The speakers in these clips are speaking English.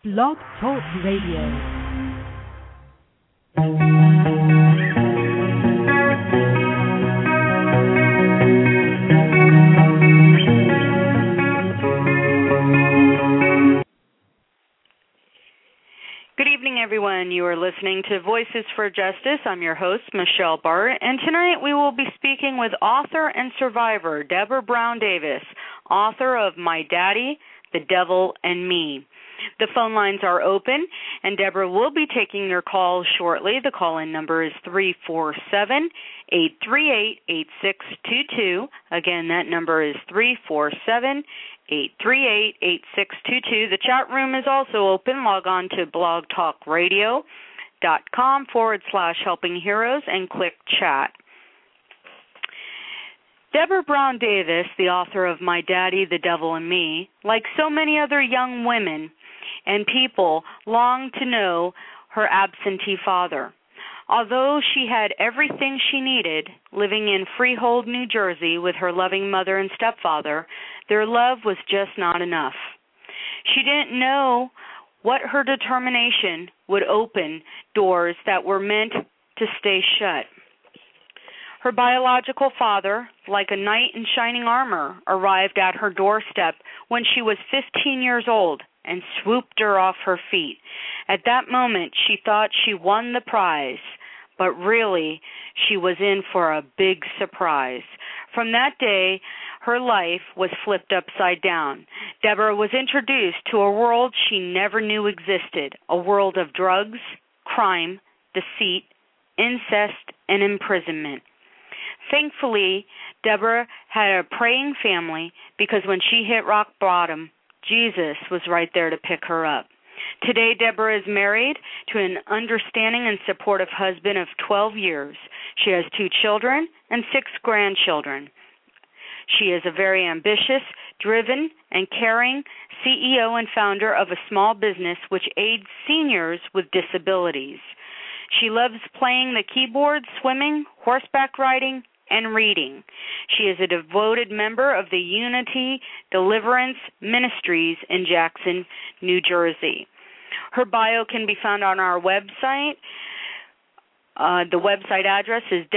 Blog Talk Radio. Good evening, everyone. You are listening to Voices for Justice. I'm your host, Michelle Bart, and tonight we will be speaking with author and survivor Deborah Brown Davis, author of My Daddy, the Devil, and Me. The phone lines are open, and Deborah will be taking your calls shortly. The call-in number is 347-838-8622. Again, that number is 347-838-8622. The chat room is also open. Log on to blogtalkradio.com/Helping Heroes and click chat. Deborah Brown Davis, the author of My Daddy, the Devil, and Me, like so many other young women and people, longed to know her absentee father. Although she had everything she needed, living in Freehold, New Jersey, with her loving mother and stepfather, their love was just not enough. She didn't know what her determination would open doors that were meant to stay shut. Her biological father, like a knight in shining armor, arrived at her doorstep when she was 15 years old and swooped her off her feet. At that moment, she thought she won the prize, but really, she was in for a big surprise. From that day, her life was flipped upside down. Deborah was introduced to a world she never knew existed, a world of drugs, crime, deceit, incest, and imprisonment. Thankfully, Deborah had a praying family because when she hit rock bottom, Jesus was right there to pick her up. Today, Deborah is married to an understanding and supportive husband of 12 years. She has 2 children and 6 grandchildren. She is a very ambitious, driven, and caring CEO and founder of a small business which aids seniors with disabilities. She loves playing the keyboard, swimming, horseback riding, and reading. She is a devoted member of the Unity Deliverance Ministries in Jackson, New Jersey. Her bio can be found on our website. The website address is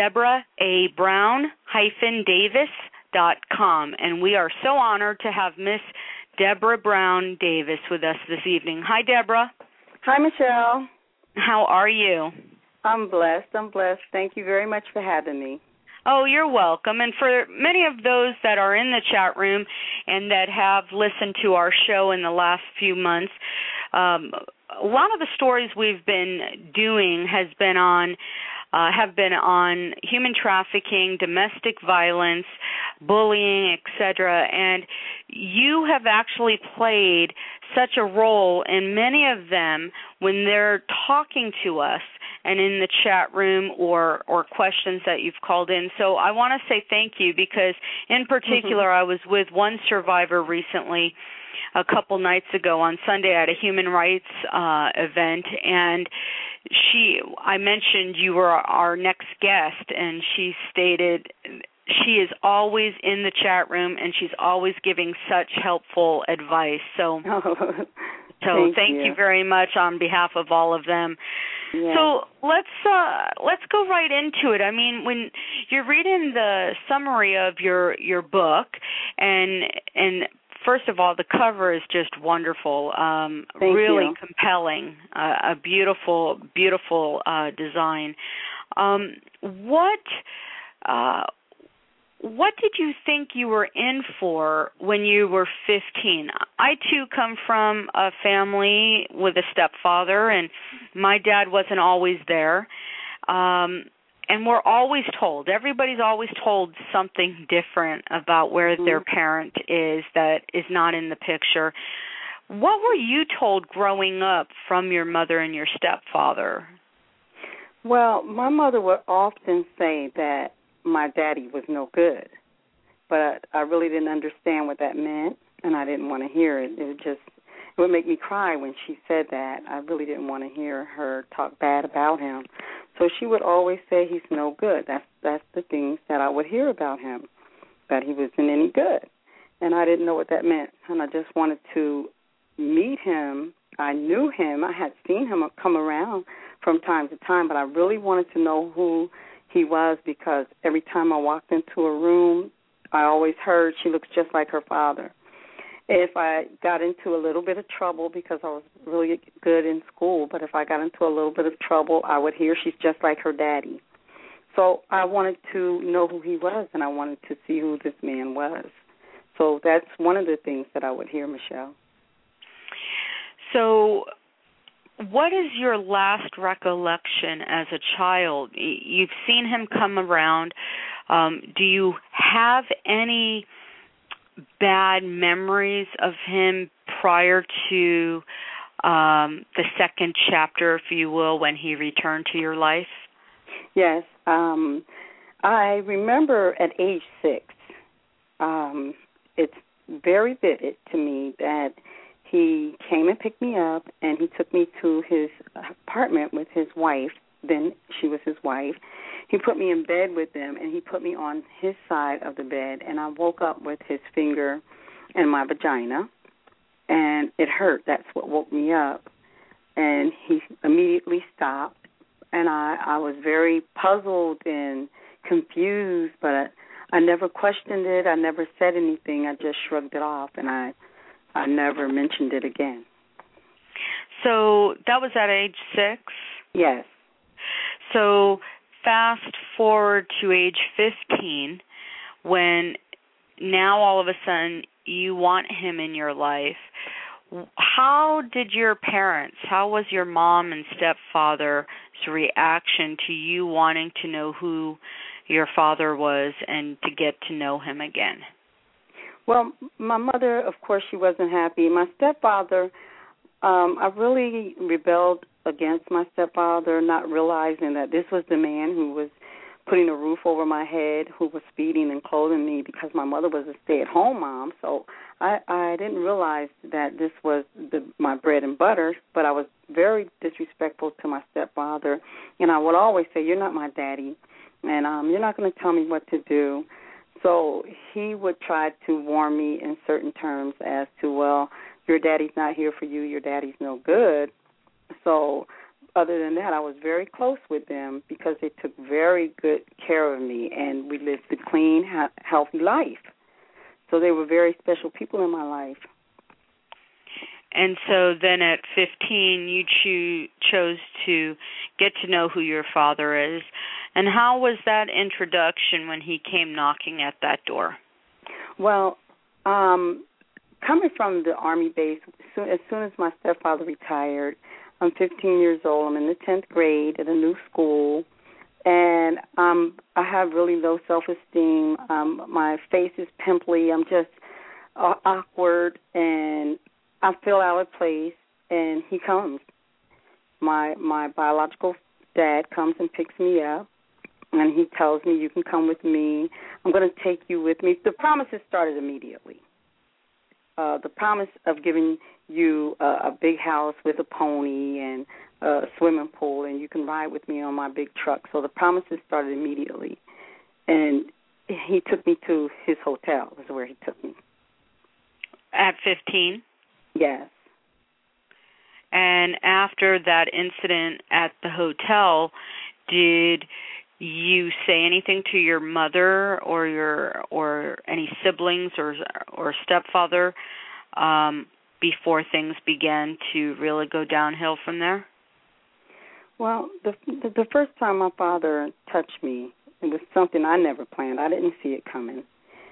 deborah-brown-davis.com, and we are so honored to have Miss Deborah Brown Davis with us this evening. Hi, Deborah. Hi, Michelle. How are you? I'm blessed. Thank you very much for having me. Oh, you're welcome. And for many of those that are in the chat room and that have listened to our show in the last few months, a lot of the stories we've been doing have been on human trafficking, domestic violence, bullying, etc. And you have actually played such a role in many of them when they're talking to us and in the chat room or questions that you've called in. So I want to say thank you because, in particular, I was with one survivor recently a couple nights ago on Sunday at a human rights event, and I mentioned you were our next guest, and she stated she is always in the chat room and she's always giving such helpful advice. So thank you very much on behalf of all of them. Yeah. So let's go right into it. I mean, when you're reading the summary of your book, and first of all, the cover is just wonderful, really compelling, a beautiful, beautiful design. What did you think you were in for when you were 15? I, too, come from a family with a stepfather, and my dad wasn't always there. And we're always told, everybody's always told something different about where their parent is that is not in the picture. What were you told growing up from your mother and your stepfather? Well, my mother would often say that my daddy was no good, but I really didn't understand what that meant, and I didn't want to hear it. It would make me cry when she said that. I really didn't want to hear her talk bad about him. So she would always say he's no good. That's the things that I would hear about him, that he wasn't any good. And I didn't know what that meant, and I just wanted to meet him I knew him. I had seen him come around from time to time, but I really wanted to know who he was because every time I walked into a room, I always heard she looks just like her father. If I got into a little bit of trouble, because I was really good in school, but if I got into a little bit of trouble, I would hear she's just like her daddy. So I wanted to know who he was, and I wanted to see who this man was. So that's one of the things that I would hear, Michelle. So what is your last recollection as a child? You've seen him come around. Do you have any bad memories of him prior to the second chapter, if you will, when he returned to your life? Yes. I remember at age 6, it's very vivid to me that he came and picked me up, and he took me to his apartment with his wife. Then she was his wife. He put me in bed with them, and he put me on his side of the bed, and I woke up with his finger in my vagina, and it hurt. That's what woke me up. And he immediately stopped, and I was very puzzled and confused, but I never questioned it. I never said anything. I just shrugged it off, and I never mentioned it again. So that was at age 6? Yes. So fast forward to age 15, when now all of a sudden you want him in your life. How did your parents, how was your mom and stepfather's reaction to you wanting to know who your father was and to get to know him again? Well, my mother, of course, she wasn't happy. My stepfather, I really rebelled against my stepfather, not realizing that this was the man who was putting a roof over my head, who was feeding and clothing me, because my mother was a stay-at-home mom. So I didn't realize that this was my bread and butter, but I was very disrespectful to my stepfather, and I would always say, "You're not my daddy, and you're not going to tell me what to do." So he would try to warn me in certain terms as to, well, your daddy's not here for you, your daddy's no good. So other than that, I was very close with them because they took very good care of me, and we lived a clean, healthy life. So they were very special people in my life. And so then at 15, you chose to get to know who your father is. And how was that introduction when he came knocking at that door? Well, coming from the Army base, as soon as my stepfather retired, I'm 15 years old. I'm in the 10th grade at a new school, and I have really low self-esteem. My face is pimply. I'm just awkward, and I feel out of place, and he comes. My biological dad comes and picks me up, and he tells me, "You can come with me. I'm going to take you with me." The promises started immediately. The promise of giving you a big house with a pony and a swimming pool, and you can ride with me on my big truck. So the promises started immediately. And he took me to his hotel, is where he took me. At 15? Yes. And after that incident at the hotel, did you say anything to your mother or any siblings or stepfather before things began to really go downhill from there? Well, the first time my father touched me, it was something I never planned. I didn't see it coming.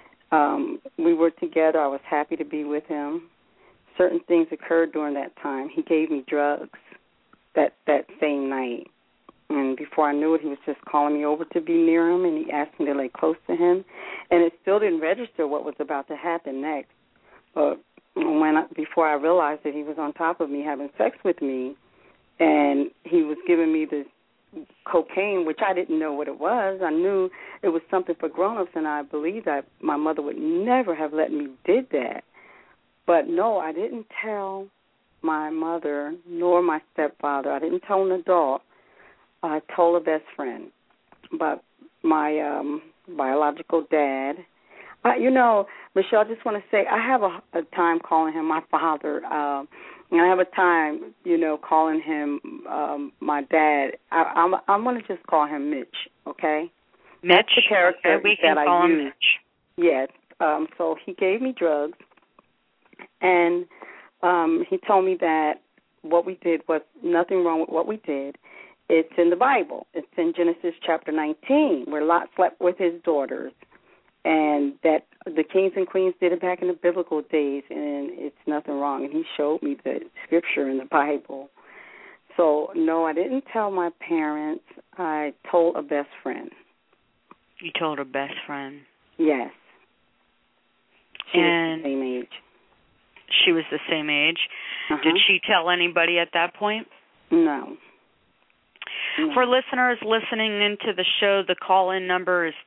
We were together. I was happy to be with him. Certain things occurred during that time. He gave me drugs that same night. And before I knew it, he was just calling me over to be near him, and he asked me to lay close to him. And it still didn't register what was about to happen next. But before I realized that he was on top of me having sex with me, and he was giving me this cocaine, which I didn't know what it was. I knew it was something for grown-ups, and I believed that my mother would never have let me did that. But, no, I didn't tell my mother nor my stepfather. I didn't tell an adult. I told a best friend. But my biological dad, Michelle, I just want to say I have a time calling him my father. And I have a time, calling him my dad. I'm going to just call him Mitch, okay? Mitch? That's the character okay, we can that call I him use. Mitch. Yes. So he gave me drugs, and he told me that what we did was nothing wrong with what we did. It's in the Bible. It's in Genesis chapter 19, where Lot slept with his daughters, and that the kings and queens did it back in the biblical days, and it's nothing wrong. And he showed me the scripture in the Bible. So, no, I didn't tell my parents. I told a best friend. You told a best friend? Yes. She was the same age. She was the same age? Uh-huh. Did she tell anybody at that point? No. For listeners listening into the show, the call-in number is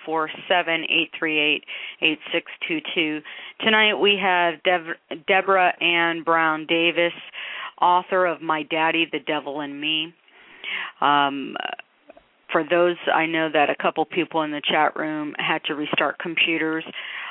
347-838-8622. Tonight we have Deborah Ann Brown Davis, author of My Daddy, the Devil and Me. For those, I know that a couple people in the chat room had to restart computers.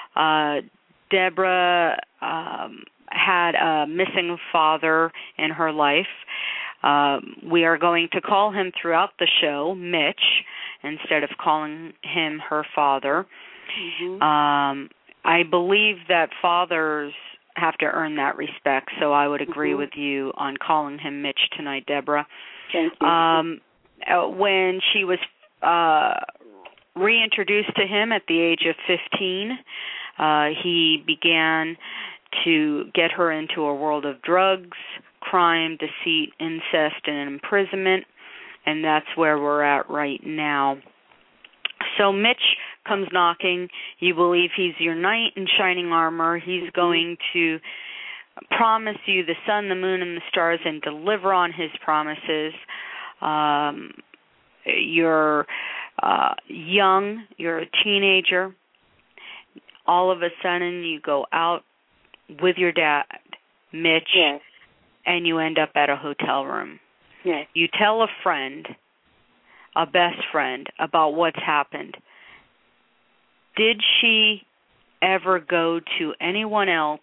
Deborah had a missing father in her life. We are going to call him throughout the show Mitch instead of calling him her father. Mm-hmm. I believe that fathers have to earn that respect, so I would agree with you on calling him Mitch tonight, Deborah. Thank you. When she was reintroduced to him at the age of 15, he began to get her into a world of drugs, crime, deceit, incest, and imprisonment, and that's where we're at right now. So Mitch comes knocking. You believe he's your knight in shining armor. He's going to promise you the sun, the moon, and the stars and deliver on his promises. You're young. You're a teenager. All of a sudden, you go out with your dad, Mitch, yes. and you end up at a hotel room. Yes. You tell a friend, a best friend, about what's happened. Did she ever go to anyone else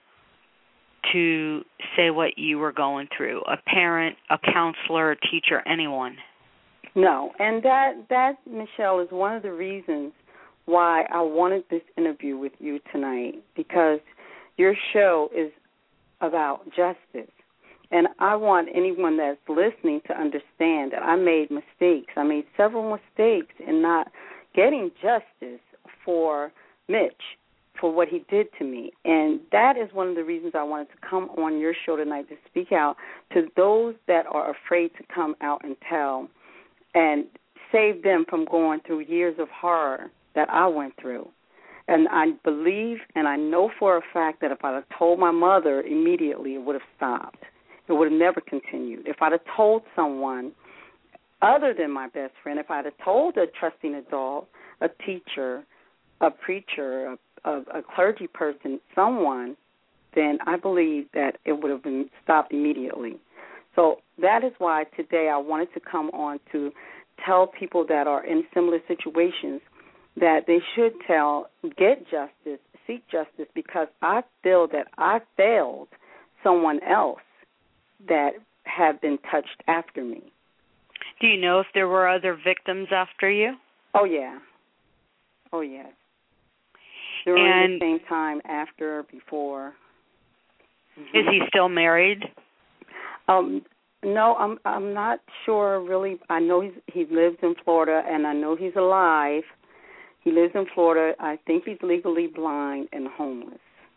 to say what you were going through? A parent, a counselor, a teacher, anyone? No, and that, Michelle, is one of the reasons why I wanted this interview with you tonight, because your show is about justice. And I want anyone that's listening to understand that I made mistakes. I made several mistakes in not getting justice for Mitch, for what he did to me. And that is one of the reasons I wanted to come on your show tonight, to speak out to those that are afraid to come out and tell, and save them from going through years of horror that I went through. And I believe and I know for a fact that if I had told my mother immediately, it would have stopped. It would have never continued. If I'd have told someone other than my best friend, if I'd have told a trusting adult, a teacher, a preacher, a clergy person, someone, then I believe that it would have been stopped immediately. So that is why today I wanted to come on to tell people that are in similar situations that they should get justice, seek justice, because I feel that I failed someone else that have been touched after me. Do you know if there were other victims after you? Oh, yeah. Oh, yes. During the same time, after, before. Mm-hmm. Is he still married? No, I'm not sure really. I know he lives in Florida, and I know he's alive. He lives in Florida. I think he's legally blind and homeless.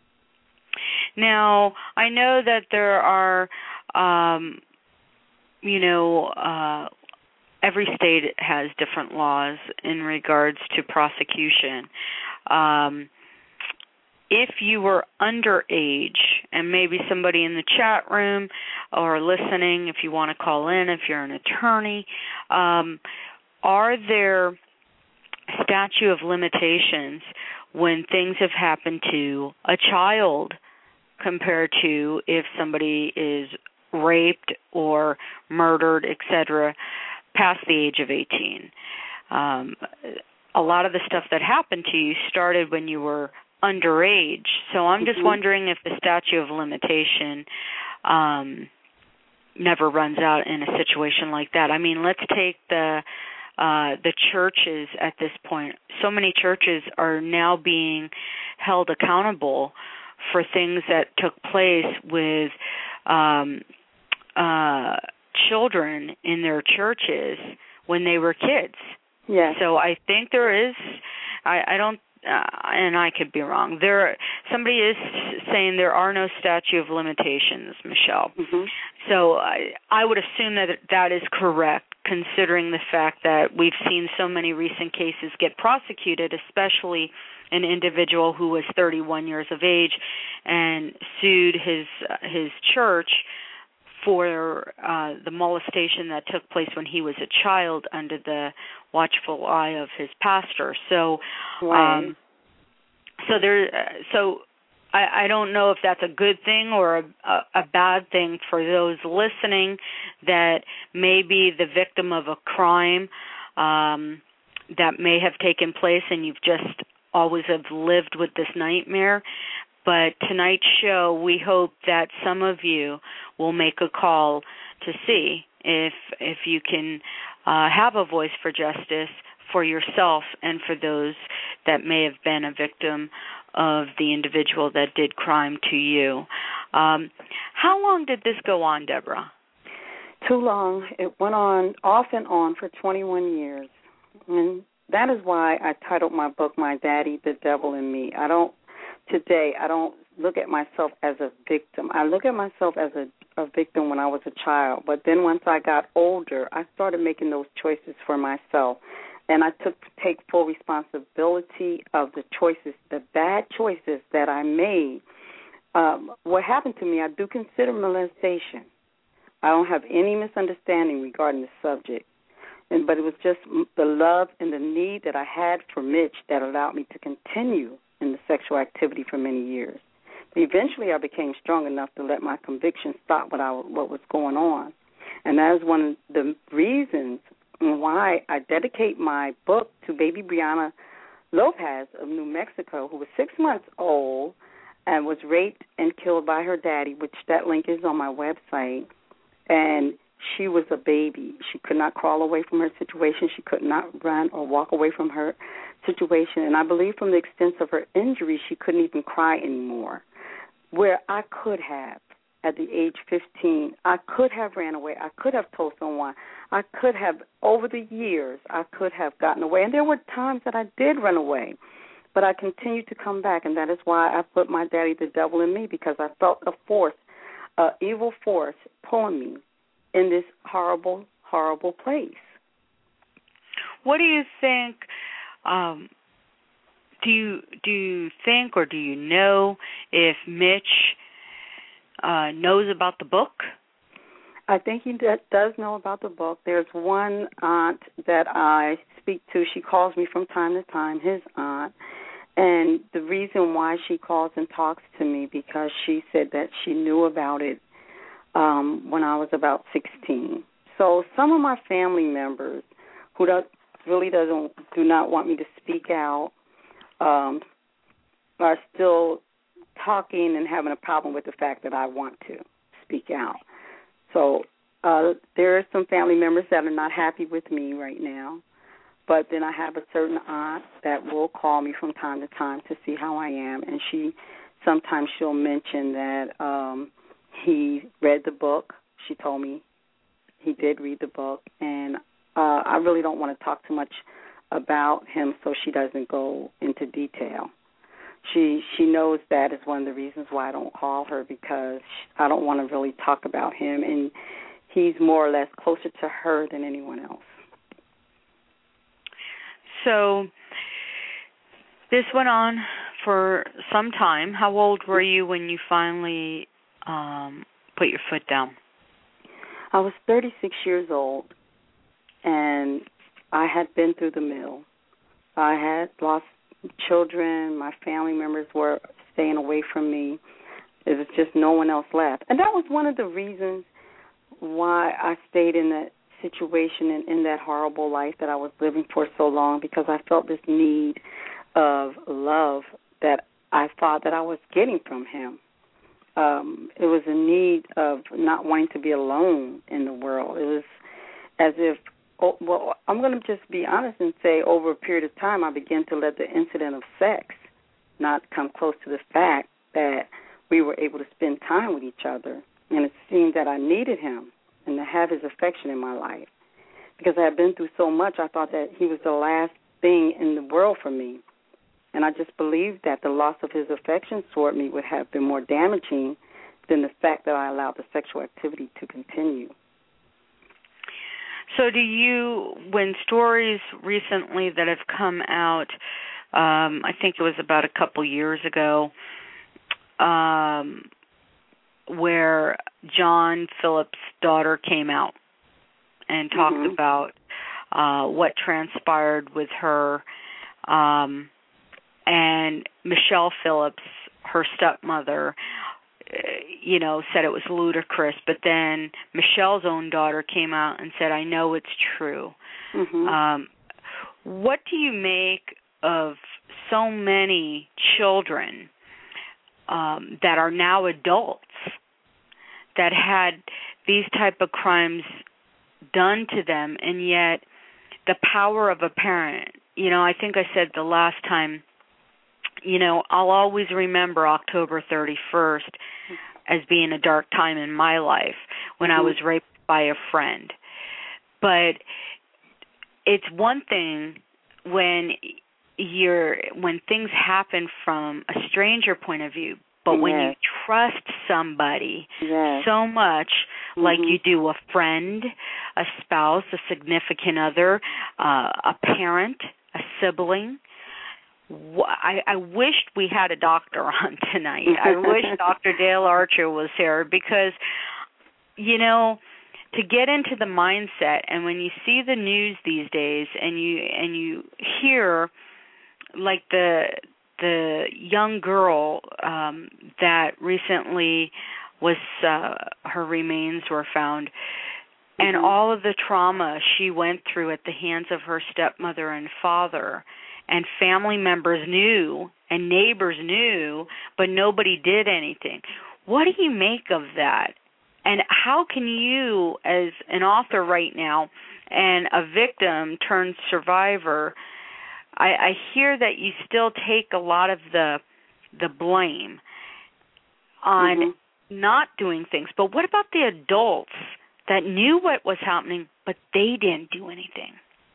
Now, I know that there are, every state has different laws in regards to prosecution. If you were underage, and maybe somebody in the chat room or listening, if you want to call in, if you're an attorney, are there statute of limitations when things have happened to a child compared to if somebody is raped or murdered, etc., past the age of 18? A lot of the stuff that happened to you started when you were underage. So I'm just wondering if the statute of limitation never runs out in a situation like that. I mean, let's take the churches at this point. So many churches are now being held accountable for things that took place with children in their churches when they were kids. Yes. So I think there is, I don't, and I could be wrong. Somebody is saying there are no statute of limitations, Michelle. Mm-hmm. So I would assume that is correct, considering the fact that we've seen so many recent cases get prosecuted, especially an individual who was 31 years of age and sued his church for the molestation that took place when he was a child under the watchful eye of his pastor. So, right. I don't know if that's a good thing or a bad thing for those listening that may be the victim of a crime that may have taken place, and you've just always have lived with this nightmare. But tonight's show, we hope that some of you will make a call to see if you can have a voice for justice for yourself and for those that may have been a victim of the individual that did crime to you. How long did this go on, Deborah? Too long. It went on off and on for 21 years. And that is why I titled my book, My Daddy, the Devil in Me. I don't look at myself as a victim. I look at myself as a victim when I was a child. But then once I got older, I started making those choices for myself. And I take full responsibility of the choices, the bad choices that I made. What happened to me, I do consider molestation. I don't have any misunderstanding regarding the subject. But it was just the love and the need that I had for Mitch that allowed me to continue in the sexual activity for many years. But eventually I became strong enough to let my conviction stop what was going on. And that is one of the reasons why I dedicate my book to baby Brianna Lopez of New Mexico, who was 6 months old and was raped and killed by her daddy, which that link is on my website. And she was a baby. She could not crawl away from her situation. She could not run or walk away from her situation. And I believe from the extent of her injury, she couldn't even cry anymore. Where I could have, at the age 15, I could have ran away. I could have told someone. I could have, over the years, I could have gotten away. And there were times that I did run away. But I continued to come back, and that is why I put My Daddy, the Devil in Me, because I felt a force, an evil force pulling me in this horrible, horrible place. What do you think, do you think or do you know if Mitch knows about the book? I think he does know about the book. There's one aunt that I speak to. She calls me from time to time, his aunt. And the reason why she calls and talks to me, because she said that she knew about it when I was about 16. So some of my family members who do not want me to speak out are still talking and having a problem with the fact that I want to speak out. So there are some family members that are not happy with me right now. But then I have a certain aunt that will call me from time to time to see how I am, and sometimes she'll mention that he read the book. She told me he did read the book, and I really don't want to talk too much about him, so she doesn't go into detail. She knows that is one of the reasons why I don't call her, because I don't want to really talk about him, and he's more or less closer to her than anyone else. So this went on for some time. How old were you when you finally put your foot down? I was 36 years old, and I had been through the mill. I had lost children. My family members were staying away from me. There was just no one else left. And that was one of the reasons why I stayed in that situation and in that horrible life that I was living for so long, because I felt this need of love that I thought that I was getting from him. it was a need of not wanting to be alone in the world. It was as if, well, I'm going to just be honest and say over a period of time I began to let the incident of sex not come close to the fact that we were able to spend time with each other. And it seemed that I needed him and to have his affection in my life. Because I had been through so much, I thought that he was the last thing in the world for me. And I just believed that the loss of his affection toward me would have been more damaging than the fact that I allowed the sexual activity to continue. So do you, when stories recently that have come out, I think it was about a couple years ago, where John Phillips' daughter came out and talked about what transpired with her, and Michelle Phillips, her stepmother, said it was ludicrous, but then Michelle's own daughter came out and said, I know it's true. What do you make of so many children that are now adults that had these type of crimes done to them, and yet the power of a parent, I think I said the last time, I'll always remember October 31st as being a dark time in my life when I was raped by a friend. But it's one thing when things happen from a stranger point of view, but when you trust somebody so much, like you do a friend, a spouse, a significant other, a parent, a sibling. I wished we had a doctor on tonight. I wish Dr. Dale Archer was here because, to get into the mindset, and when you see the news these days and you hear like the young girl that recently was her remains were found, and all of the trauma she went through at the hands of her stepmother and father, and family members knew and neighbors knew, but nobody did anything. What do you make of that? And how can you, as an author right now and a victim turned survivor, I hear that you still take a lot of the blame on not doing things. But what about the adults that knew what was happening, but they didn't do anything?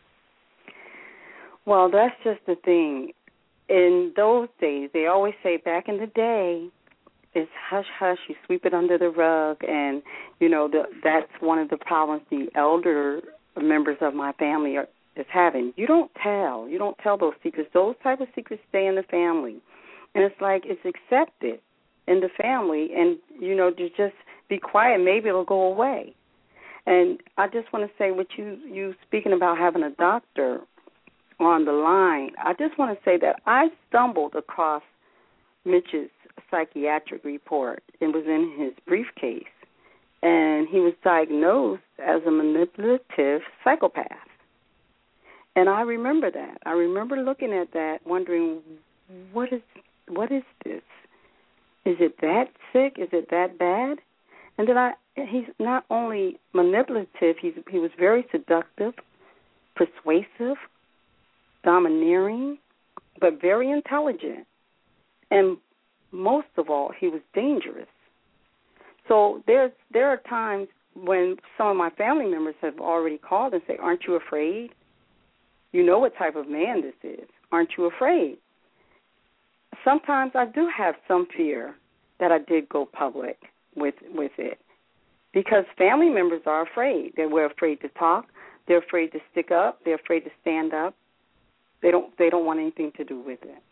Well, that's just the thing. In those days, they always say back in the day, it's hush-hush, you sweep it under the rug, and, that's one of the problems the elder members of my family is having. You don't tell those secrets. Those type of secrets stay in the family. And it's like it's accepted in the family, and, to just be quiet, maybe it'll go away. And I just want to say, what you speaking about having a doctor on the line, I just want to say that I stumbled across Mitch's psychiatric report. It was in his briefcase, and he was diagnosed as a manipulative psychopath. And I remember that. I remember looking at that, wondering, what is this? Is it that sick? Is it that bad? And then he's not only manipulative, he was very seductive, persuasive, domineering, but very intelligent. And most of all, he was dangerous. So there are times when some of my family members have already called and say, aren't you afraid? You know what type of man this is. Aren't you afraid? Sometimes I do have some fear that I did go public with it, because family members are afraid. We're afraid to talk. They're afraid to stick up. They're afraid to stand up. They don't want anything to do with it.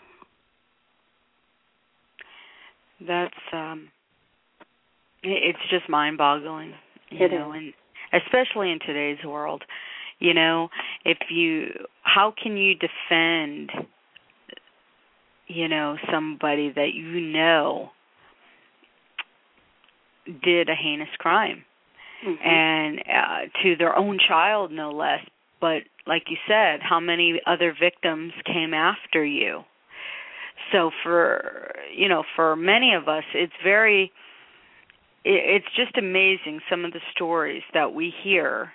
That's it's just mind-boggling, and especially in today's world. How can you defend, somebody that did a heinous crime, and to their own child, no less. But like you said, how many other victims came after you? So for many of us, it's just amazing some of the stories that we hear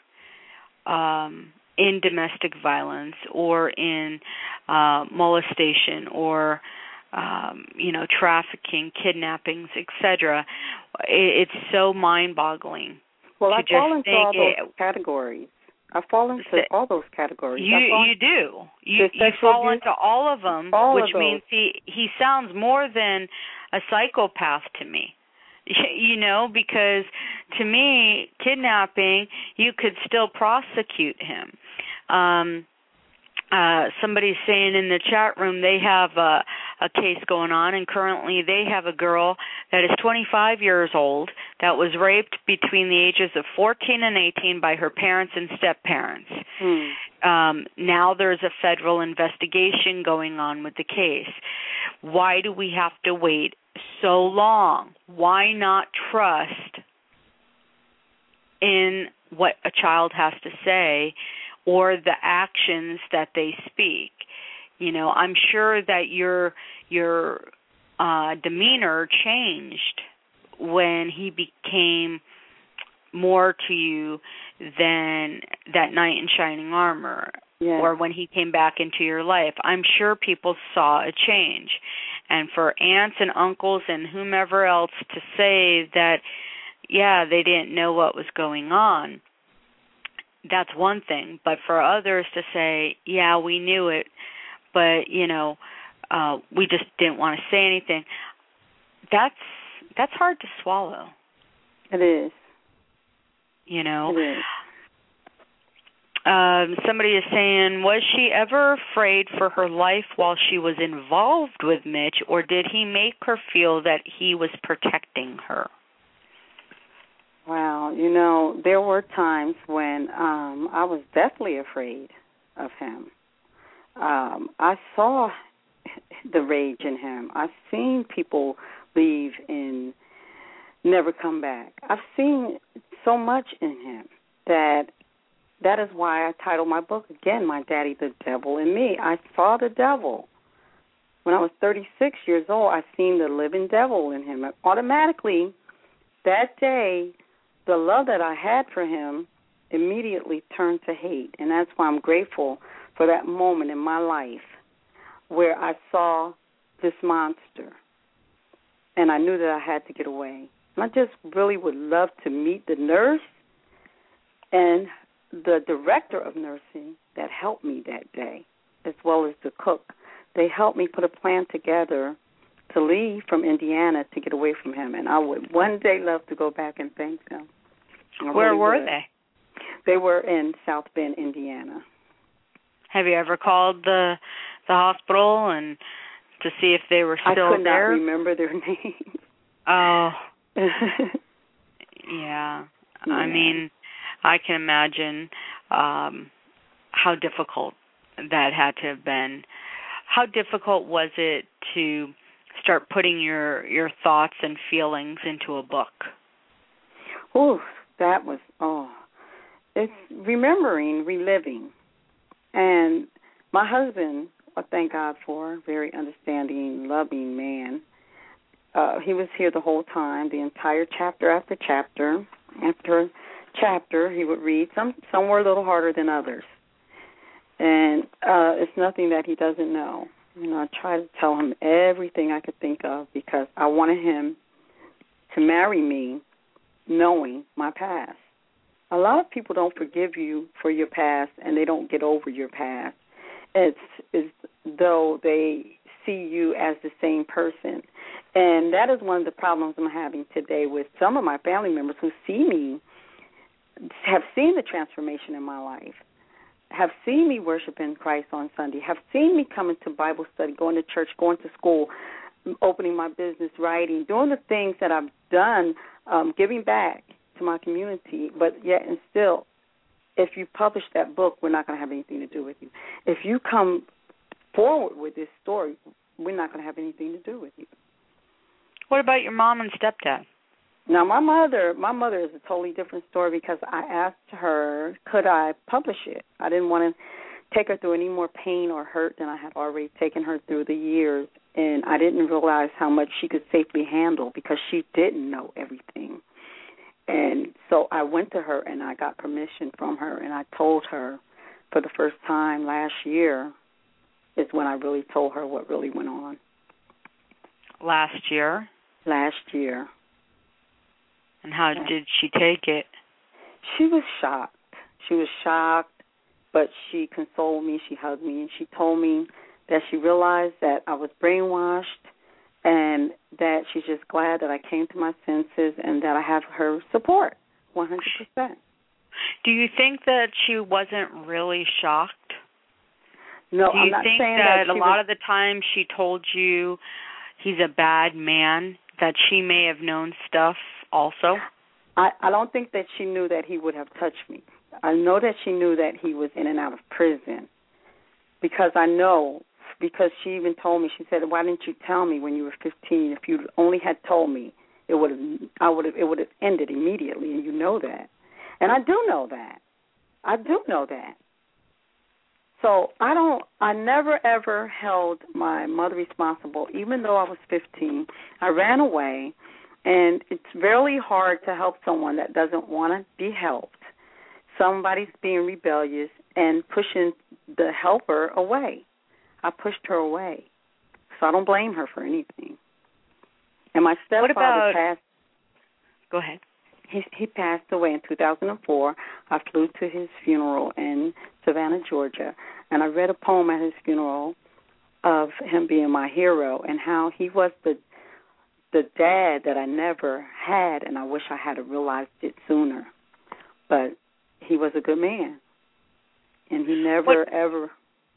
in domestic violence or in molestation or trafficking, kidnappings, etc. It's so mind-boggling. Well, I fall into all those categories. I fall into all those categories. You do. You fall into all of them, which means he sounds more than a psychopath to me. Because to me, kidnapping, you could still prosecute him. Somebody's saying in the chat room they have a case going on, and currently they have a girl that is 25 years old that was raped between the ages of 14 and 18 by her parents and step-parents. Now there's a federal investigation going on with the case. Why do we have to wait so long? Why not trust in what a child has to say or the actions that they speak? I'm sure that your demeanor changed when he became more to you than that knight in shining armor, or when he came back into your life. I'm sure people saw a change. And for aunts and uncles and whomever else to say that, they didn't know what was going on, that's one thing. But for others to say, we knew it, but, we just didn't want to say anything, that's hard to swallow. It is. It is. Somebody is saying, was she ever afraid for her life while she was involved with Mitch, or did he make her feel that he was protecting her? Wow, there were times when I was deathly afraid of him. I saw the rage in him. I've seen people leave and never come back. I've seen so much in him that is why I titled my book, again, My Daddy, the Devil in Me. I saw the devil. When I was 36 years old, I seen the living devil in him. Automatically, that day, the love that I had for him immediately turned to hate. And that's why I'm grateful for that moment in my life where I saw this monster. And I knew that I had to get away. And I just really would love to meet the nurse and the director of nursing that helped me that day, as well as the cook. They helped me put a plan together to leave from Indiana to get away from him. And I would one day love to go back and thank them. Where were they? They were in South Bend, Indiana. Have you ever called the hospital and to see if they were still there? I could not remember their names. Oh. Yeah. I mean, I can imagine how difficult that had to have been. How difficult was it to start putting your thoughts and feelings into a book? Oh, that was, it's remembering, reliving. And my husband, I thank God for, very understanding, loving man. He was here the whole time, the entire chapter after chapter. After chapter, he would read. Some were a little harder than others. And it's nothing that he doesn't know. I try to tell him everything I could think of because I wanted him to marry me knowing my past. A lot of people don't forgive you for your past and they don't get over your past. It's as though they see you as the same person. And that is one of the problems I'm having today with some of my family members who see me, have seen the transformation in my life, have seen me worshiping Christ on Sunday, have seen me coming to Bible study, going to church, going to school, opening my business, writing, doing the things that I've done, giving back to my community, but yet and still, if you publish that book, we're not going to have anything to do with you. If you come forward with this story, we're not going to have anything to do with you. What about your mom and stepdad? Now, my mother is a totally different story because I asked her, could I publish it? I didn't want to take her through any more pain or hurt than I had already taken her through the years, and I didn't realize how much she could safely handle because she didn't know everything. And so I went to her and I got permission from her, and I told her for the first time last year is when I really told her what really went on. Last year? Last year. And how did she take it? She was shocked. She was shocked, but she consoled me. She hugged me, and she told me that she realized that I was brainwashed and that she's just glad that I came to my senses and that I have her support 100%. Do you think that she wasn't really shocked? No, Do I'm you not think saying that that a lot of the time she told you he's a bad man, that she may have known stuff also? I don't think that she knew that he would have touched me. I know that she knew that he was in and out of prison because she even told me, she said, why didn't you tell me when you were 15? If you only had told me, it would have ended immediately, and you know that. And I do know that. I do know that. So I never ever held my mother responsible, even though I was 15. I ran away, and it's really hard to help someone that doesn't want to be helped. Somebody's being rebellious and pushing the helper away. I pushed her away. So I don't blame her for anything. And my stepfather passed. Go ahead. He passed away in 2004. I flew to his funeral in Savannah, Georgia, and I read a poem at his funeral of him being my hero and how he was the dad that I never had, and I wish I had realized it sooner. But he was a good man, and he never ever.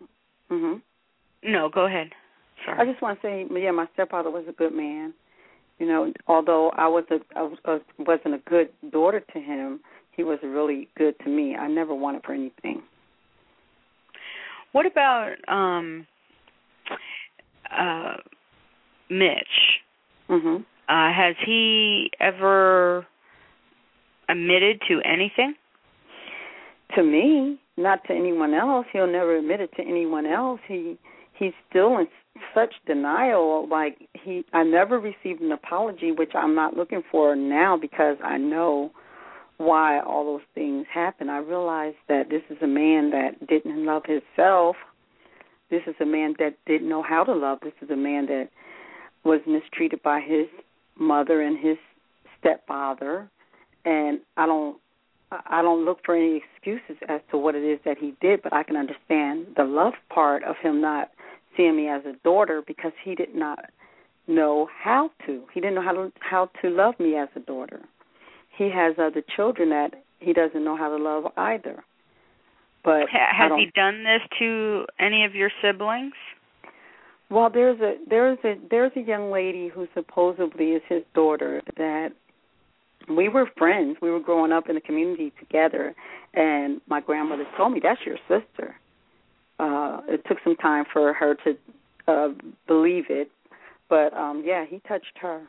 No, go ahead. Sorry. I just want to say, yeah, my stepfather was a good man. You know, although I wasn't a good daughter to him, he was really good to me. I never wanted for anything. What about Mitch? Has he ever admitted to anything? To me, not to anyone else. He'll never admit it to anyone else. He's still in such denial. Like I never received an apology, which I'm not looking for now because I know why all those things happen. I realized that this is a man that didn't love himself. This is a man that didn't know how to love. This is a man that was mistreated by his mother and his stepfather. And I don't look for any excuses as to what it is that he did, but I can understand the love part of him not seeing me as a daughter because he did not know how to. He didn't know how to love me as a daughter. He has other children that he doesn't know how to love either. But has he done this to any of your siblings? Well, there's a young lady who supposedly is his daughter that we were friends. We were growing up in the community together, and my grandmother told me, that's your sister. It took some time for her to believe it, but, yeah, he touched her.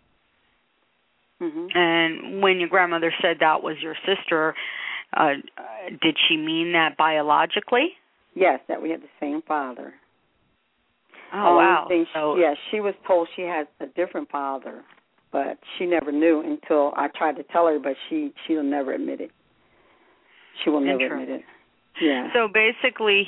And when your grandmother said that was your sister, did she mean that biologically? Yes, that we had the same father. Oh, wow. She was told she has a different father, but she never knew until I tried to tell her, but she'll never admit it. She will never admit it. Yeah. So basically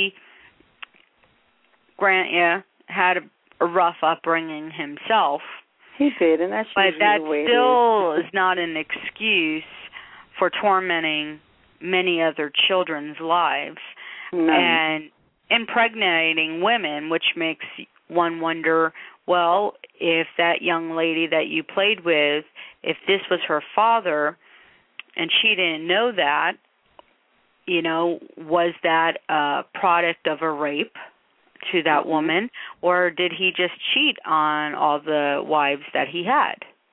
Grant had a rough upbringing himself. He did, and that's usually the way it is. But that still is not an excuse for tormenting many other children's lives and impregnating women, which makes one wonder, well, if that young lady that you played with, if this was her father and she didn't know that, you know, was that a product of a rape to that woman, or did he just cheat on all the wives that he had?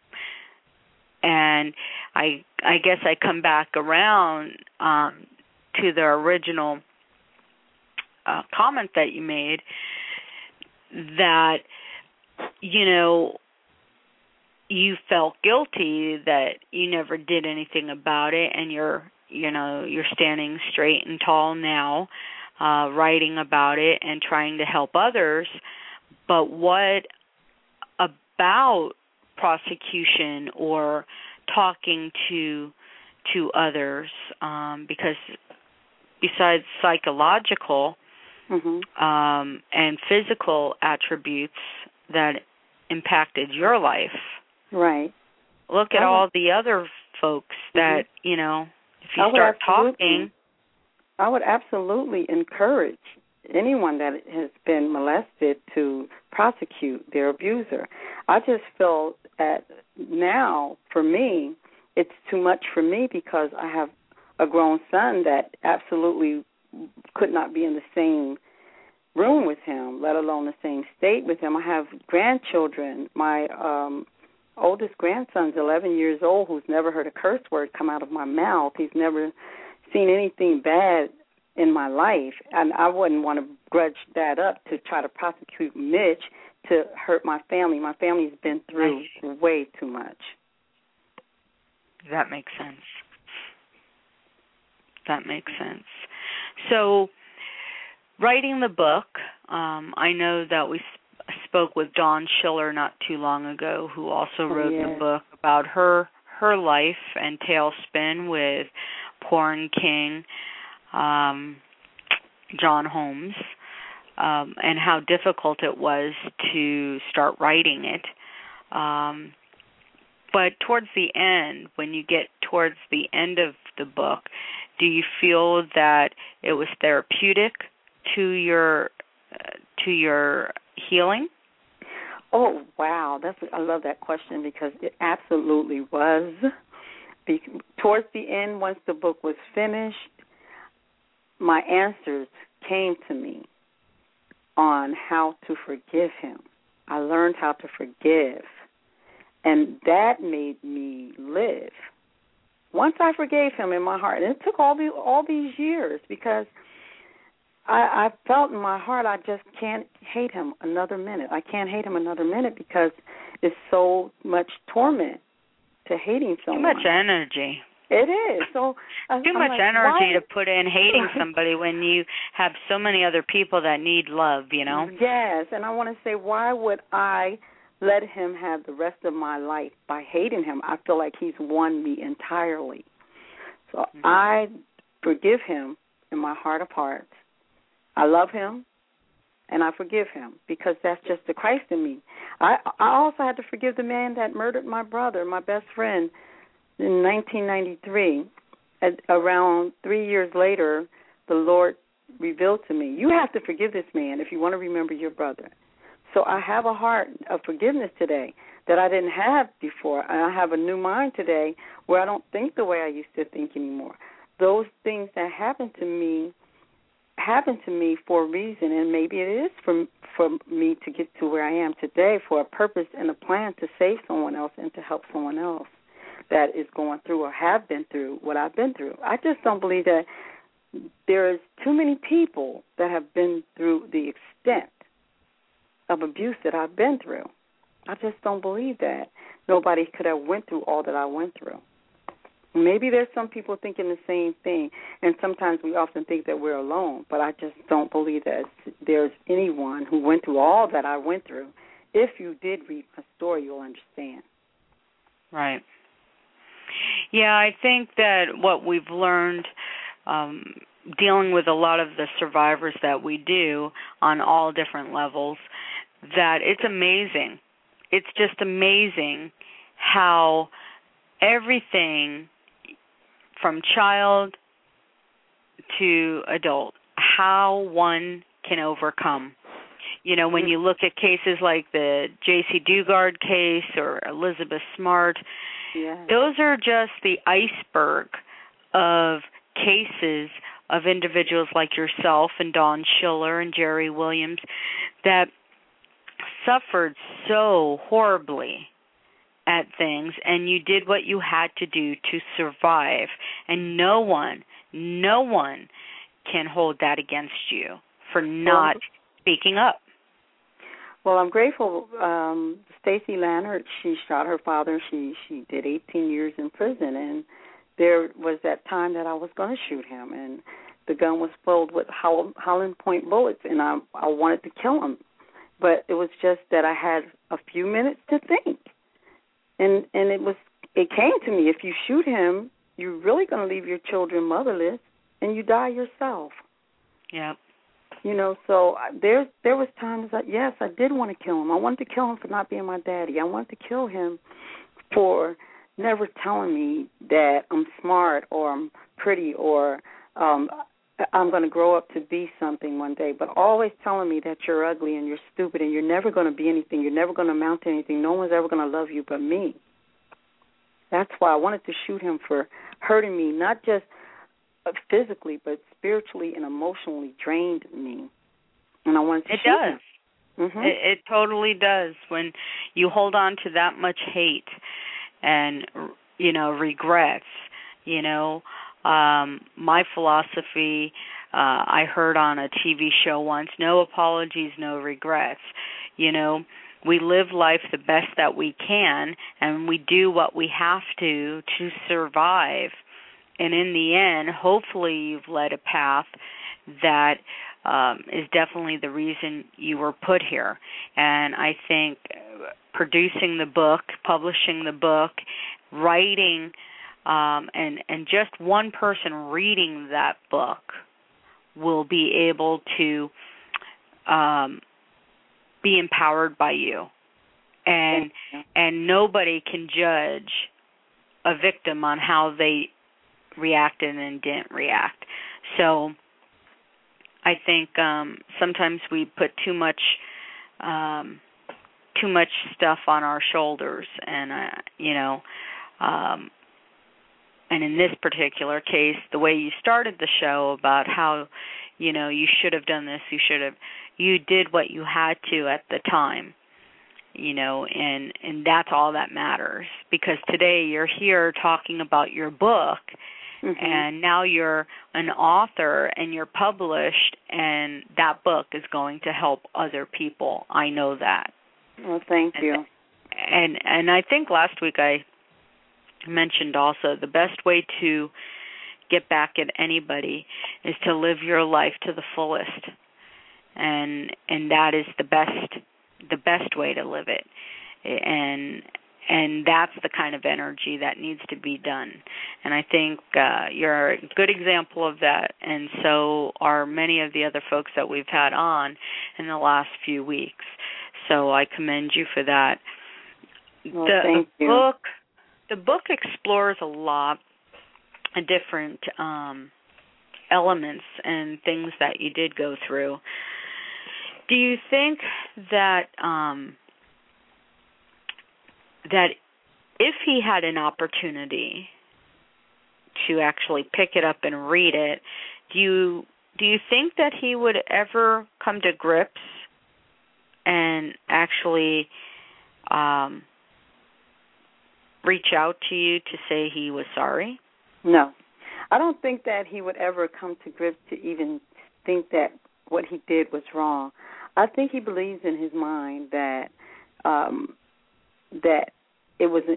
And I guess I come back around to the original comment that you made that, you know, you felt guilty that you never did anything about it, and you're standing straight and tall now. writing about it and trying to help others, but what about prosecution or talking to others? Because besides psychological and physical attributes that impacted your life, right? Look at all the other folks that if you start talking. I would absolutely encourage anyone that has been molested to prosecute their abuser. I just feel that now, for me, it's too much for me because I have a grown son that absolutely could not be in the same room with him, let alone the same state with him. I have grandchildren. My oldest grandson's 11 years old who's never heard a curse word come out of my mouth. He's never seen anything bad in my life, and I wouldn't want to grudge that up to try to prosecute Mitch to hurt my family. My family's been through way too much. That makes sense. So, writing the book, I know that we spoke with Dawn Schiller not too long ago, who also wrote the book about her life and tailspin with porn king John Holmes, and how difficult it was to start writing it. But towards the end, when you get towards the end of the book, do you feel that it was therapeutic to your healing? Oh, wow. I love that question because it absolutely was. Towards the end, once the book was finished, my answers came to me on how to forgive him. I learned how to forgive, and that made me live. Once I forgave him in my heart, and it took all these years because I felt in my heart I just can't hate him another minute. I can't hate him another minute because it's so much torment to hating someone. Too much energy. It is. So too much energy to put in hating somebody when you have so many other people that need love, Yes, and I want to say, why would I let him have the rest of my life by hating him? I feel like he's won me entirely. So I forgive him in my heart of hearts. I love him, and I forgive him because that's just the Christ in me. I also had to forgive the man that murdered my brother, my best friend, in 1993. Around 3 years later, the Lord revealed to me, you have to forgive this man if you want to remember your brother. So I have a heart of forgiveness today that I didn't have before. And I have a new mind today where I don't think the way I used to think anymore. Those things that happened to me for a reason, and maybe it is for me to get to where I am today for a purpose and a plan to save someone else and to help someone else that is going through or have been through what I've been through. I just don't believe that there is too many people that have been through the extent of abuse that I've been through. I just don't believe that nobody could have went through all that I went through. Maybe there's some people thinking the same thing, and sometimes we often think that we're alone, but I just don't believe that there's anyone who went through all that I went through. If you did read my story, you'll understand. Right. Yeah, I think that what we've learned dealing with a lot of the survivors that we do on all different levels, that it's amazing. It's just amazing how everything from child to adult, how one can overcome. When you look at cases like the J.C. Dugard case or Elizabeth Smart, those are just the iceberg of cases of individuals like yourself and Dawn Schiller and Jerry Williams that suffered so horribly at things, and you did what you had to do to survive, and no one can hold that against you for not speaking up. Well, I'm grateful. Stacy Lannert, she shot her father. She did 18 years in prison, and there was that time that I was going to shoot him, and the gun was filled with Holland point bullets, and I wanted to kill him. But it was just that I had a few minutes to think. And it came to me, if you shoot him, you're really going to leave your children motherless, and you die yourself. Yeah. So there was times that, yes, I did want to kill him. I wanted to kill him for not being my daddy. I wanted to kill him for never telling me that I'm smart or I'm pretty or I'm going to grow up to be something one day, but always telling me that you're ugly and you're stupid and you're never going to be anything. You're never going to amount to anything. No one's ever going to love you but me. That's why I wanted to shoot him for hurting me, not just physically, but spiritually and emotionally drained me. And I wanted to shoot him. Mm-hmm. It totally does. When you hold on to that much hate and, regrets, my philosophy, I heard on a TV show once, no apologies, no regrets. We live life the best that we can, and we do what we have to survive. And in the end, hopefully you've led a path that is definitely the reason you were put here. And I think producing the book, publishing the book, writing, and just one person reading that book will be able to be empowered by you. And nobody can judge a victim on how they reacted and didn't react. So I think sometimes we put too much stuff on our shoulders, and and in this particular case, the way you started the show about how you should have done this, you did what you had to at the time. And that's all that matters, because today you're here talking about your book. Mm-hmm. And now you're an author and you're published, and that book is going to help other people. I know that. Well, thank you. And I think last week I mentioned also the best way to get back at anybody is to live your life to the fullest. And that is the best way to live it. And that's the kind of energy that needs to be done. And I think you're a good example of that, and so are many of the other folks that we've had on in the last few weeks. So I commend you for that. Well, thank you. The book explores a lot of different elements and things that you did go through. Do you think that that if he had an opportunity to actually pick it up and read it, do you think that he would ever come to grips and actually reach out to you to say he was sorry? No. I don't think that he would ever come to grips to even think that what he did was wrong. I think he believes in his mind that that it wasn't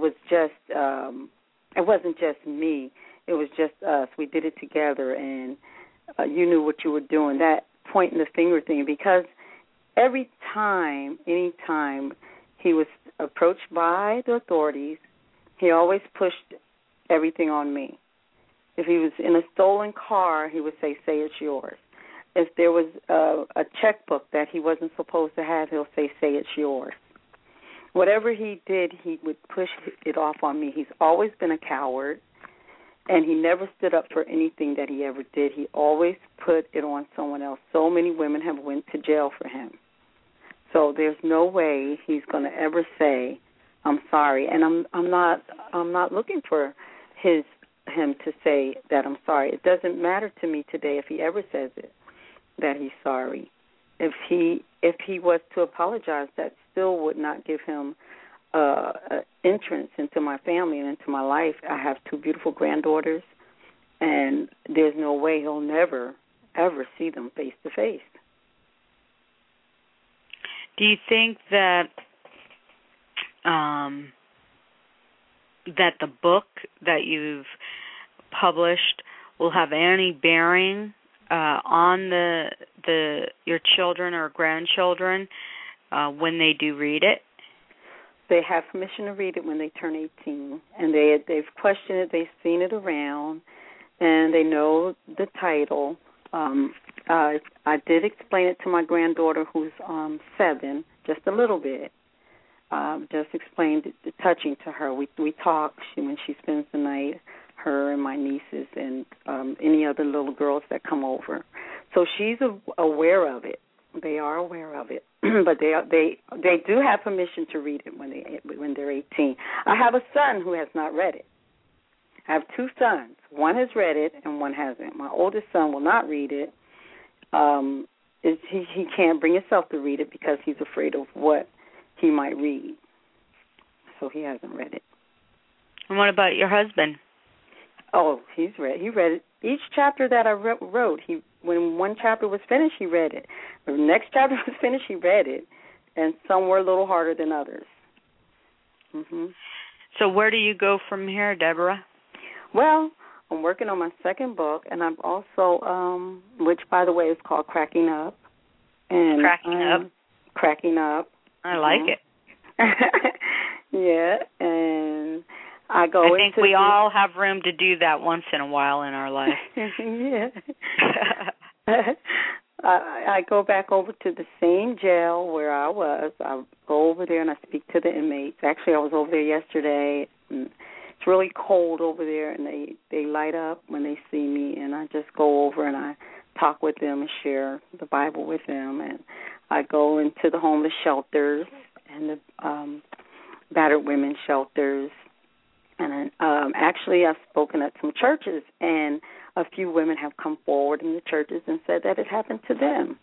just me. It was just us. We did it together, and you knew what you were doing. That pointing the finger thing, because anytime he was approached by the authorities, he always pushed everything on me. If he was in a stolen car, he would say it's yours. If there was a checkbook that he wasn't supposed to have, he'll say it's yours. Whatever he did, he would push it off on me. He's always been a coward, and he never stood up for anything that he ever did. He always put it on someone else. So many women have went to jail for him. So there's no way he's going to ever say, "I'm sorry." And I'm not looking for him to say that I'm sorry. It doesn't matter to me today if he ever says it, that he's sorry. If he was to apologize, that still would not give him entrance into my family and into my life. I have 2 beautiful granddaughters, and there's no way he'll never, ever see them face to face. Do you think that that the book that you've published will have any bearing on your children or grandchildren when they do read it? They have permission to read it when they turn 18, and they've questioned it. They've seen it around, and they know the title. I did explain it to my granddaughter, who's 7, just a little bit. Just explained it, touching to her. We talk when she spends the night, her and my nieces and any other little girls that come over. So she's aware of it. They are aware of it, but they do have permission to read it when they're 18. I have a son who has not read it. I have 2 sons. One has read it and one hasn't. My oldest son will not read it. He can't bring himself to read it because he's afraid of what he might read. So he hasn't read it. And what about your husband? Oh, he read it. Each chapter that I wrote, when one chapter was finished, he read it. When the next chapter was finished, he read it. And some were a little harder than others. Mm-hmm. So where do you go from here, Deborah? Well, I'm working on my second book, and I'm also, which, by the way, is called Cracking Up. And Cracking Up. I like it. Yeah, and I think we all have room to do that once in a while in our life. Yeah. I go back over to the same jail where I was. I go over there and I speak to the inmates. Actually, I was over there yesterday. It's really cold over there, and they light up when they see me, and I just go over and I talk with them and share the Bible with them. And I go into the homeless shelters and the battered women's shelters. And actually, I've spoken at some churches, and a few women have come forward in the churches and said that it happened to them.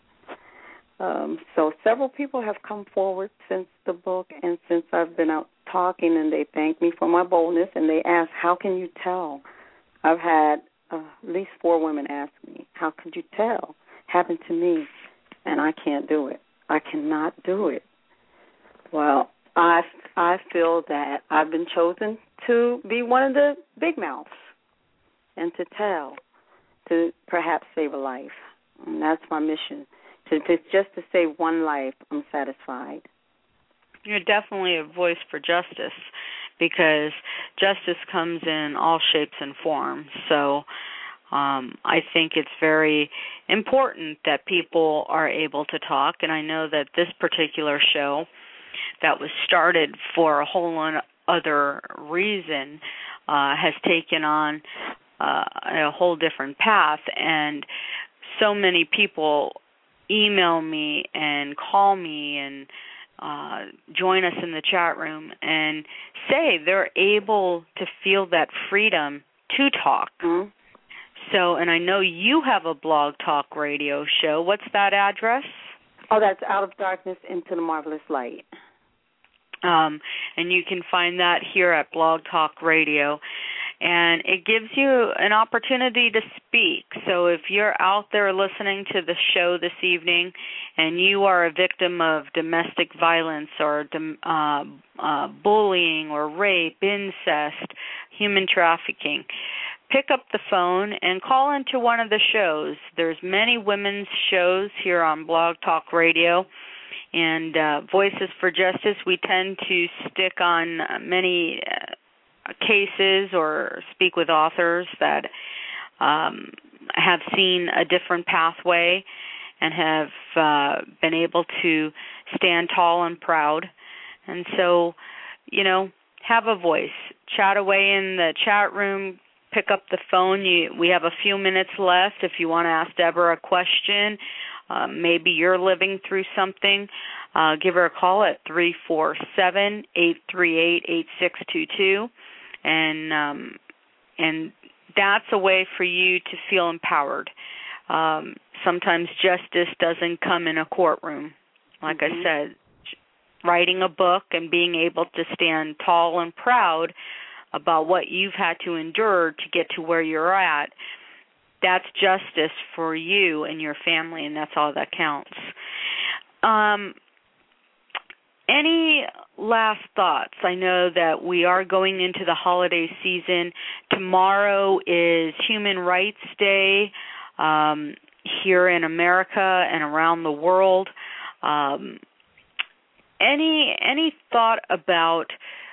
So several people have come forward since the book and since I've been out talking, and they thank me for my boldness, and they ask, how can you tell? I've had at least 4 women ask me, how could you tell? Happened to me, and I can't do it. I cannot do it. Well, I feel that I've been chosen to be one of the big mouths and to tell, to perhaps save a life. And that's my mission. If it's just to save one life, I'm satisfied. You're definitely a voice for justice, because justice comes in all shapes and forms. So I think it's very important that people are able to talk, and I know that this particular show that was started for a whole other reason has taken on a whole different path, and so many people email me and call me and join us in the chat room and say they're able to feel that freedom to talk. Mm-hmm. So, and I know you have a Blog Talk Radio show. What's that address? Oh, that's Out of Darkness into the Marvelous Light. And you can find that here at Blog Talk Radio. And it gives you an opportunity to speak. So if you're out there listening to the show this evening and you are a victim of domestic violence or bullying or rape, incest, human trafficking, pick up the phone and call into one of the shows. There's many women's shows here on Blog Talk Radio. And Voices for Justice, we tend to stick on many cases or speak with authors that have seen a different pathway and have been able to stand tall and proud. And so, you know, have a voice. Chat away in the chat room. Pick up the phone. We have a few minutes left. If you want to ask Deborah a question, maybe you're living through something, give her a call at 347-838-8622. And that's a way for you to feel empowered. Sometimes justice doesn't come in a courtroom. Like I said, writing a book and being able to stand tall and proud about what you've had to endure to get to where you're at, that's justice for you and your family, and that's all that counts. Any last thoughts? I know that we are going into the holiday season. Tomorrow is Human Rights Day here in America and around the world. Any thought about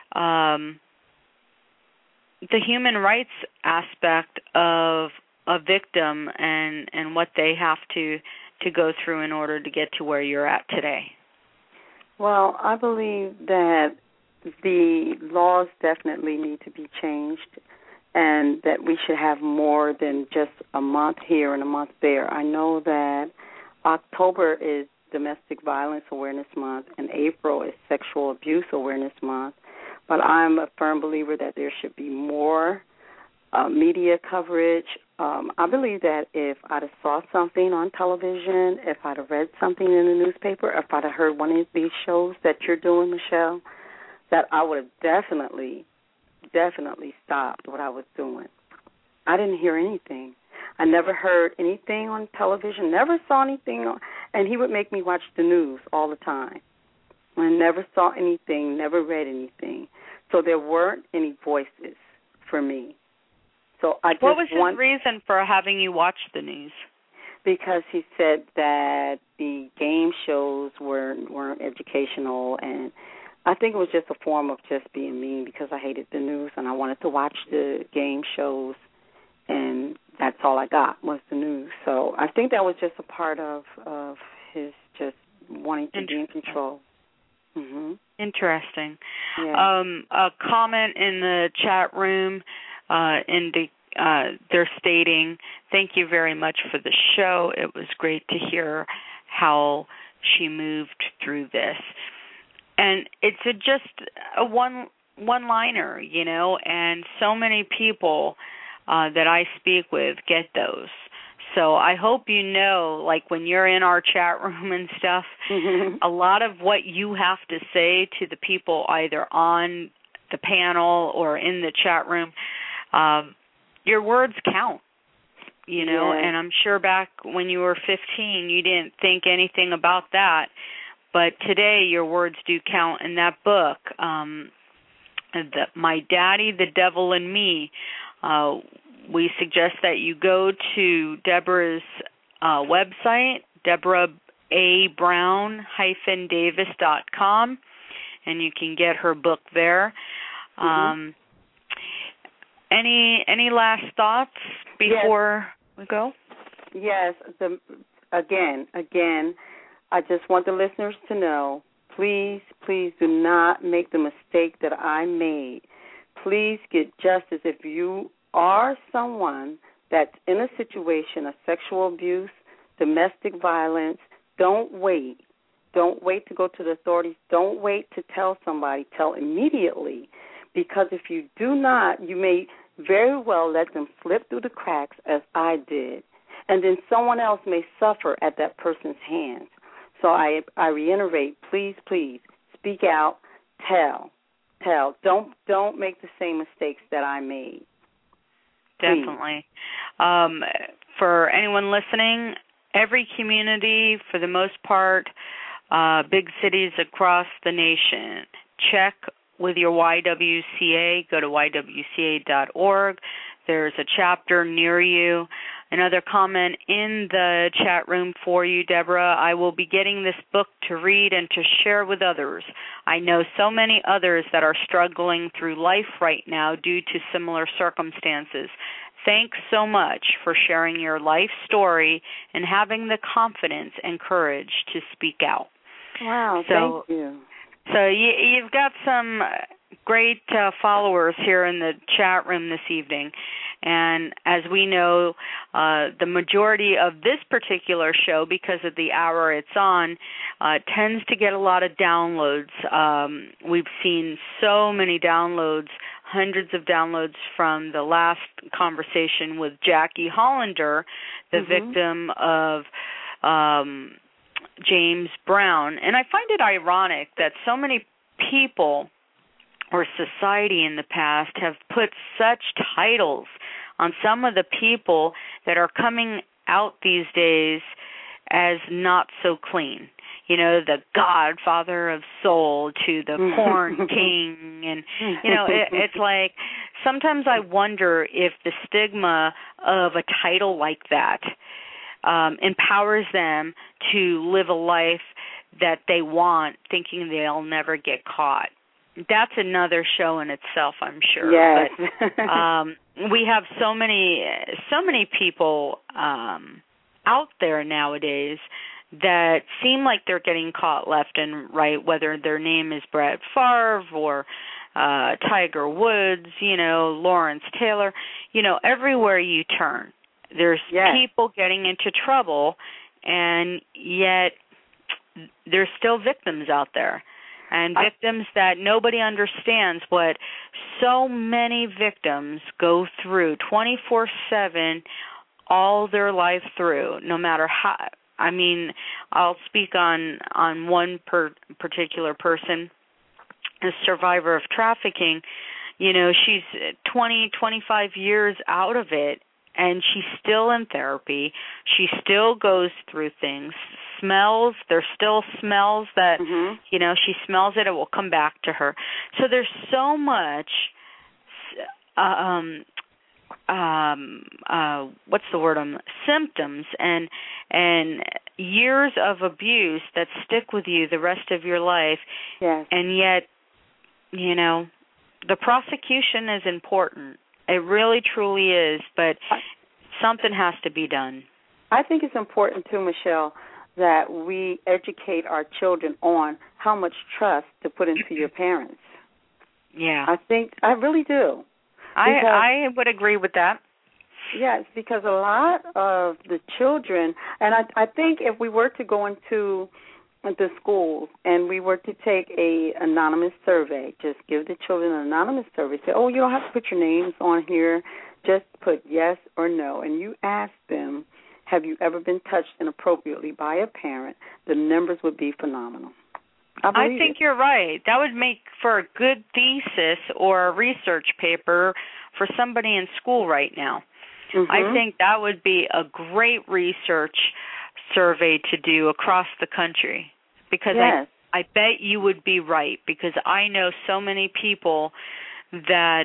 the human rights aspect of a victim and what they have to go through in order to get to where you're at today? Well, I believe that the laws definitely need to be changed, and that we should have more than just a month here and a month there. I know that October is Domestic Violence Awareness Month and April is Sexual Abuse Awareness Month, but I'm a firm believer that there should be more media coverage. I believe that if I'd have saw something on television, if I'd have read something in the newspaper, if I'd have heard one of these shows that you're doing, Michelle, that I would have definitely stopped what I was doing. I didn't hear anything. I never heard anything on television, never saw anything, and he would make me watch the news all the time. I never saw anything, never read anything. So there weren't any voices for me. So I just What was his reason for having you watch the news? Because he said that the game shows weren't educational, and I think it was just a form of just being mean because I hated the news and I wanted to watch the game shows, and that's all I got was the news. So I think that was just a part of his just wanting to be in control. Mm-hmm. Interesting. Yeah. A comment in the chat room, they're stating, "Thank you very much for the show. It was great to hear how she moved through this." And it's just a one-liner, you know, and so many people that I speak with get those. So I hope you know, like when you're in our chat room and stuff, a lot of what you have to say to the people either on the panel or in the chat room, your words count, you know, yes. And I'm sure back when you were 15, you didn't think anything about that. But today your words do count. In that book, My Daddy, the Devil, and Me, we suggest that you go to Deborah's website, DeborahABrown-Davis.com, and you can get her book there. Mm-hmm. Any last thoughts before we go? Yes. Again, I just want the listeners to know, please do not make the mistake that I made. Please get justice. If you are someone that's in a situation of sexual abuse, domestic violence, don't wait. Don't wait to go to the authorities. Don't wait to tell somebody. Tell immediately, because if you do not, you may very well let them slip through the cracks as I did, and then someone else may suffer at that person's hands. So I reiterate, please, speak out, tell. Don't make the same mistakes that I made. Definitely. For anyone listening, every community, for the most part, big cities across the nation, check with your YWCA. Go to ywca.org. There's a chapter near you. Another comment in the chat room for you, Deborah. I will be getting this book to read and to share with others. I know so many others that are struggling through life right now due to similar circumstances. Thanks so much for sharing your life story and having the confidence and courage to speak out. Wow, thank you. So you've got some great followers here in the chat room this evening. And as we know, the majority of this particular show, because of the hour it's on, tends to get a lot of downloads. We've seen so many downloads, hundreds of downloads from the last conversation with Jackie Hollander, the victim of James Brown. And I find it ironic that so many people or society in the past have put such titles on some of the people that are coming out these days as not so clean. the godfather of soul to the porn king. And, it's like sometimes I wonder if the stigma of a title like that empowers them to live a life that they want, thinking they'll never get caught. That's another show in itself, I'm sure. Yes. But we have so many people out there nowadays that seem like they're getting caught left and right, whether their name is Brett Favre or Tiger Woods, Lawrence Taylor. Everywhere you turn, there's people getting into trouble, and yet there's still victims out there. And victims that nobody understands what so many victims go through 24/7 all their life through, no matter how. I mean, I'll speak on one particular person, a survivor of trafficking. She's 20, 25 years out of it, and she's still in therapy. She still goes through things. Smells, there's still smells that, she smells it will come back to her. So there's so much, what's the word, symptoms and years of abuse that stick with you the rest of your life. Yes. And yet, the prosecution is important. It really, truly is, but something has to be done. I think it's important, too, Michelle, that we educate our children on how much trust to put into your parents. Yeah. I really do. I would agree with that. Yes, because a lot of the children, and I think if we were to go into the schools and we were to take a anonymous survey, just give the children an anonymous survey, say, you don't have to put your names on here, just put yes or no, and you ask them, have you ever been touched inappropriately by a parent, the numbers would be phenomenal. I think you're right. That would make for a good thesis or a research paper for somebody in school right now. Mm-hmm. I think that would be a great research survey to do across the country, because I bet you would be right, because I know so many people that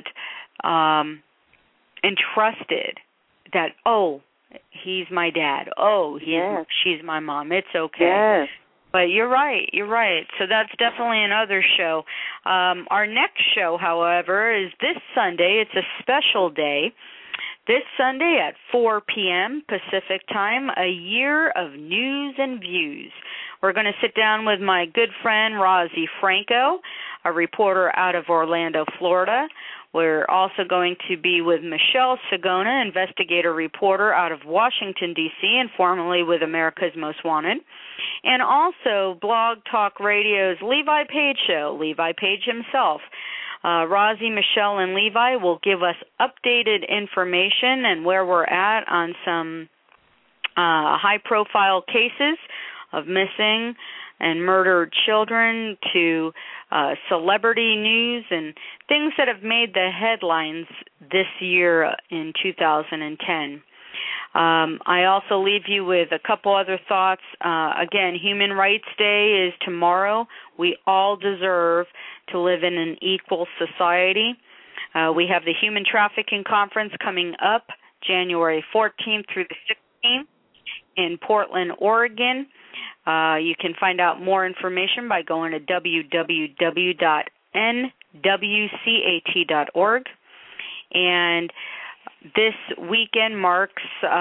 entrusted that, he's my dad. She's my mom. It's okay. Yes. But you're right. So that's definitely another show. Our next show, however, is this Sunday. It's a special day. This Sunday at 4 p.m. Pacific Time, a year of news and views. We're going to sit down with my good friend Rosie Franco, a reporter out of Orlando, Florida. We're also going to be with Michelle Sagona, investigator reporter out of Washington, D.C., and formerly with America's Most Wanted. And also Blog Talk Radio's Levi Page show, Levi Page himself. Rosie, Michelle, and Levi will give us updated information and where we're at on some high-profile cases of missing and murdered children to celebrity news and things that have made the headlines this year in 2010. I also leave you with a couple other thoughts. Again, Human Rights Day is tomorrow. We all deserve to live in an equal society. We have the Human Trafficking Conference coming up January 14th through the 16th in Portland, Oregon. You can find out more information by going to www.nwcat.org. And this weekend marks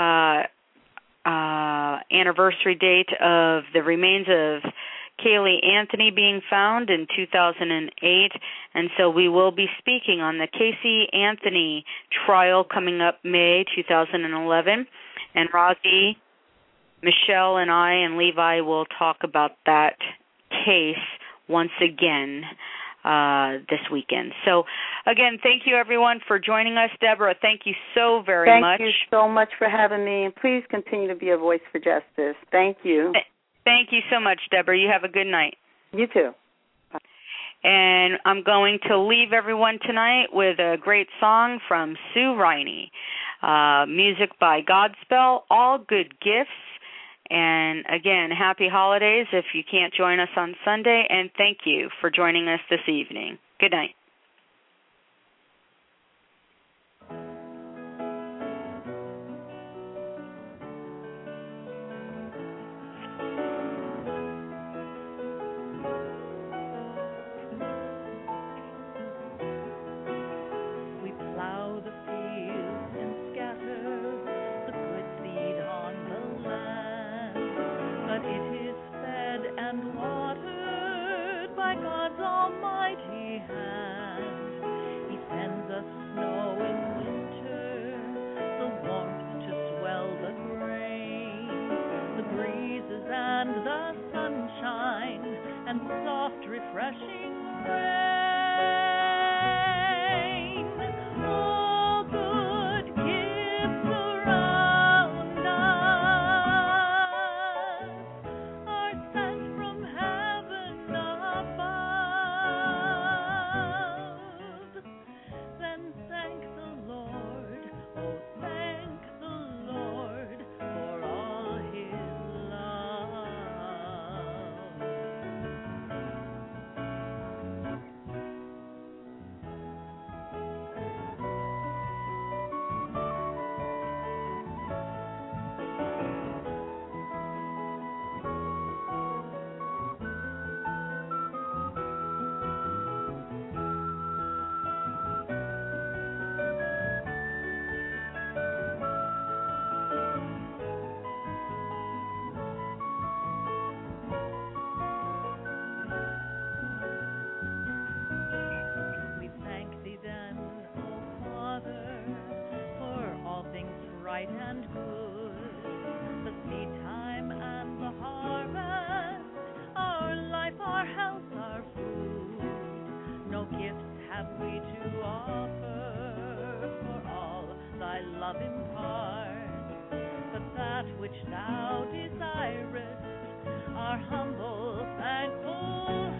anniversary date of the remains of Caylee Anthony being found in 2008, and so we will be speaking on the Casey Anthony trial coming up May 2011, and Rosie, Michelle, and I and Levi will talk about that case once again this weekend. So, again, thank you, everyone, for joining us. Deborah, thank you so very much. Thank you so much for having me, and please continue to be a voice for justice. Thank you. Thank you so much, Deborah. You have a good night. You too. Bye. And I'm going to leave everyone tonight with a great song from Sue Riney. Music by Godspell, All Good Gifts. And again, happy holidays if you can't join us on Sunday, and thank you for joining us this evening. Good night. Refreshing rain, all good gifts around us are sent from heaven above. Then thank the Lord, oh thank the Lord for all His love. Right and good, the seed time and the harvest, our life, our health, our food. No gifts have we to offer, for all thy love impart, but that which thou desirest, our humble, thankful